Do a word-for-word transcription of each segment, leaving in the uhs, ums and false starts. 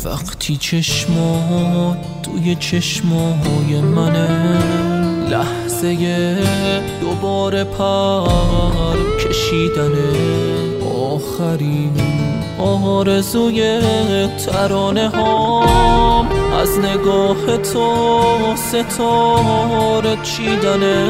وقتی چشمات توی چشمای منه، لحظه دوباره پر کشیدنه، آخرین آرزوی ترانه هام از نگاه تو ستاره چیدنه.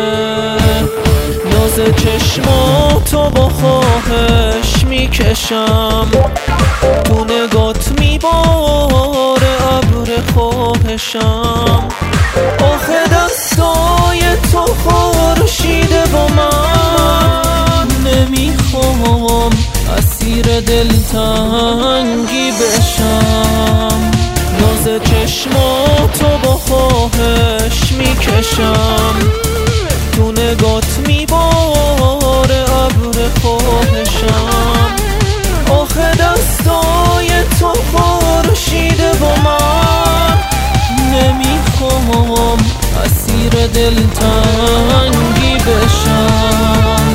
ناز چشماتو با خواهش میکشم، تو نگات میباره ابر خواهشم. آخه دستای تو خورشیده و من نمیخوام اسیر دلتنگی بشم. ناز چشماتو با خواهش میکشم، تو نگات میباره ابر خواهشم. آخه دستای تو خورشیده و من نمیخوام اسیر دلتنگی بشم.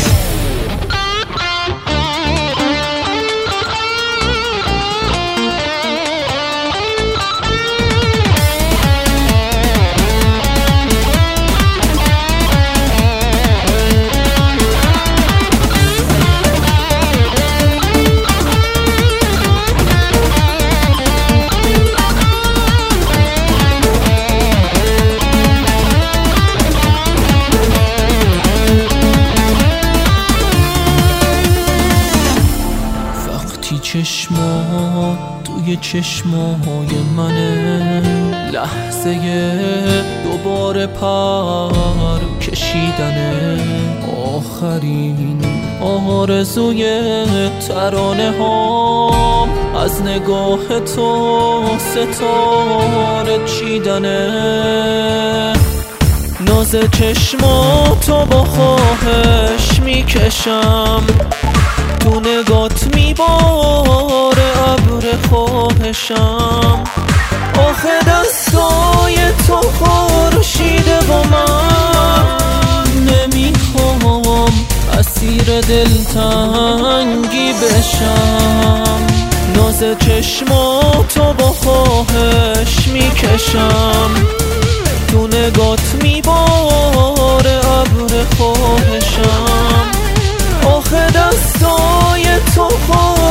چشمات توی چشمای منه، لحظه دوباره پر کشیدنه، آخرین آرزوی ترانه هام از نگاه تو ستاره چیدنه. ناز چشماتو با خواهش میکشم، تو نگات میباره ابر خواهشم. آخه دستای تو خورشیده و من نمیخوام اسیر دلتنگی بشم. ناز چشماتو با خواهش میکشم، تو نگات میباره ابر خواهشم. آخه دستای تو